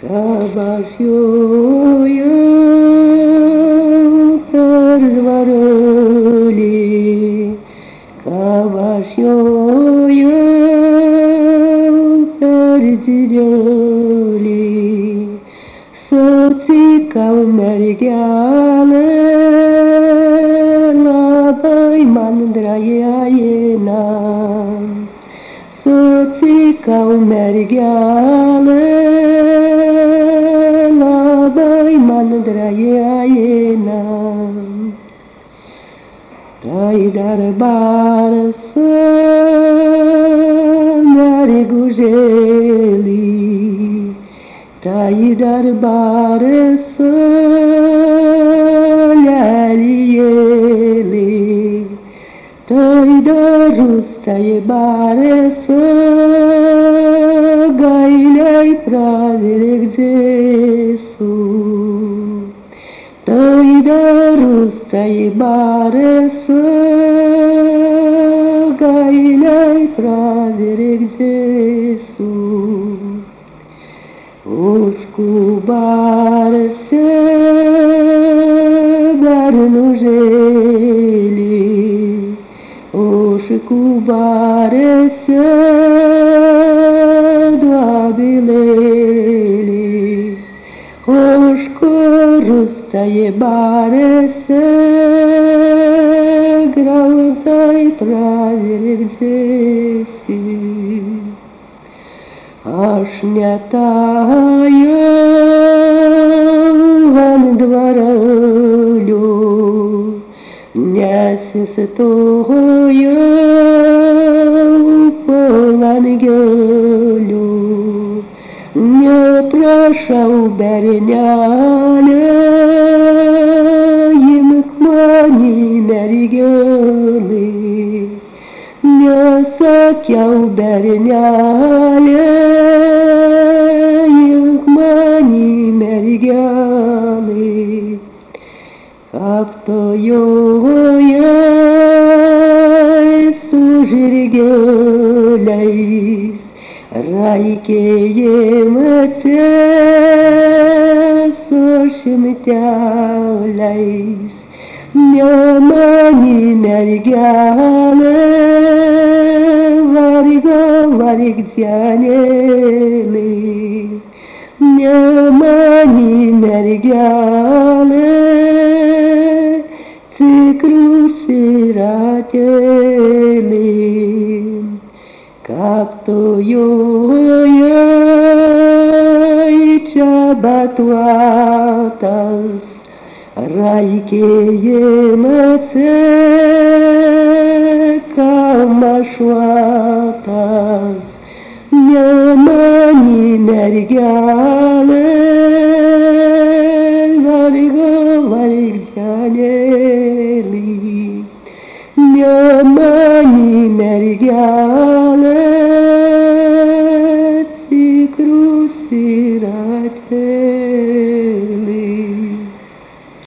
Caballo pervaroli, caballo perdiglioli, soțica mergheală, labai mandra ea soțica mergheală, labai mandra ea tai darbar să mergujeli, tai darbar să lelieli, tai darus tai bare să gailei pravirek Jesu. Tai darus tai bare să gailei pravirek Jesu. Oșcu bare se bernujeli, oșcu bare se doabileli, oșcu rustaje bare se graudai pravirek Jesi. Aš netājau ant dvarelių, nesistojau po langeliu, neprašau bernelė, imk mane mergelė. Nesakiau bernelė, imk mane mergelė. Kaptojoje su žirgeliais, raikėjimate su šimteliais. Ne mane mergelė, varyk dienelė. Ne mane mergelė, tikrus siratėlė. Kaptojoje čia batuotas, raikėjimate kamašuotas. Ne mane mergelė, varyk dienelė. Ne mane mergelė,